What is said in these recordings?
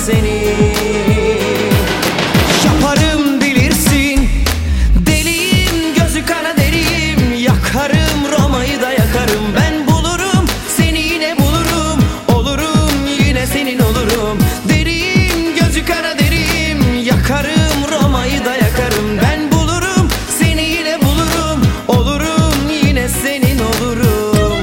seni. Yaparım bilirsin, deliyim, gözü kara deriyim. Yakarım Roma'yı da yakarım. Ben bulurum seni, yine bulurum. Olurum yine senin olurum. Deriyim, gözü kara deriyim. Yakarım Roma'yı da yakarım. Ben bulurum seni, yine bulurum. Olurum yine senin olurum.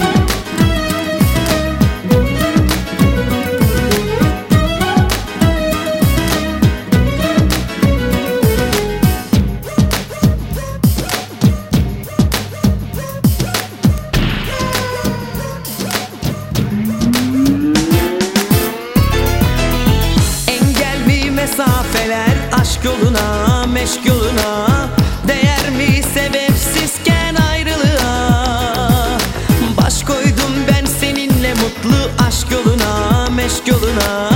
Mesafeler aşk yoluna, meşk yoluna, değer mi sebepsizken ayrılığa? Baş koydum ben seninle mutlu aşk yoluna, meşk yoluna.